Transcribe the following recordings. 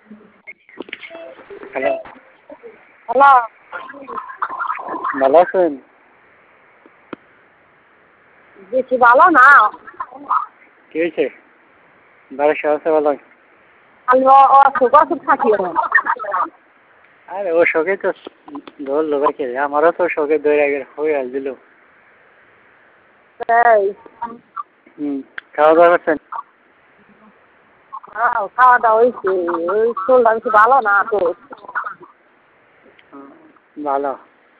Hello, hello. ভালো আছেন? বেশি ভালো না। কি হয়েছে? বাড়ির সবাই আছে ভালো? আমি অসুখ অসুখ থাকি এখন। আরে ও শোকে তো ধরলো বাকি আমারও তো শোকে ধরে আগে হয়ে আসছিল। তাই খাওয়া দাওয়া করছেন? খাওয়া দাওয়া হয়েছে। ওই শরীরটা বেশি ভালো না তো। ভালো।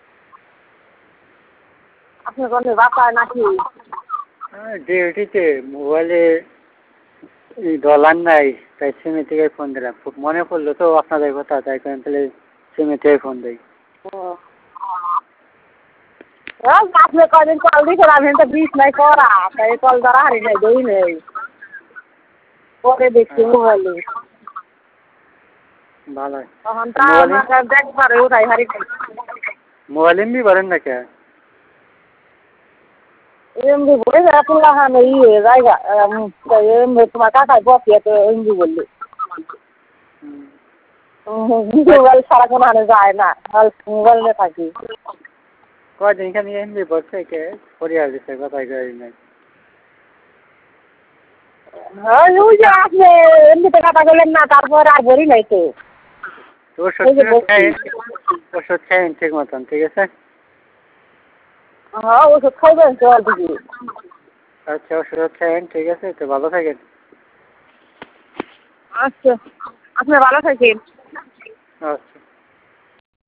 আপনি কোনদিন বাসায় নাকি? ডিউটিতে মোবাইলে ডলার নাই, তাই সিমে থেকে ফোন দিলাম। খুব মনে পড়লো তো আপনাদের কথা, তাই কারণ তাহলে সিমে থেকে ফোন দিই। আপনি কদিন কল দিয়েছেন, আমি তো বিষ নাই করা, তাই কল ধরা হারি নাই, দই নেই। পরে দেখছি মোবাইলে। ভালো। তখন তা আমাকে দেখবার ওটাই হারি নাই। মোবাইল এমনি পারেন না কে? এমনি বলে এখন ইয়ে জায়গা এমনি তোমার কাকায় বসে তো এমনি বললি মোবাইল সারাক্ষণ আনে যায় না, মোবাইল নিয়ে থাকি। কয়দিন খানি এমনি বসে কে পরিবার দিচ্ছে কথাই কই নাই। হ্যাঁ ওই যে আপনি এমনিতে কথা বললেন না, তারপর আর বলি নাই তো। ওষুধ খাইন ঠিক মতন, ঠিক আছে? হ্যাঁ ওষুধ খাইবেন তো আর দিদি। আচ্ছা ওষুধ খাইন, ঠিক আছে, তো ভালো থাকেন। আচ্ছা, আপনি ভালো থাকেন। আচ্ছা।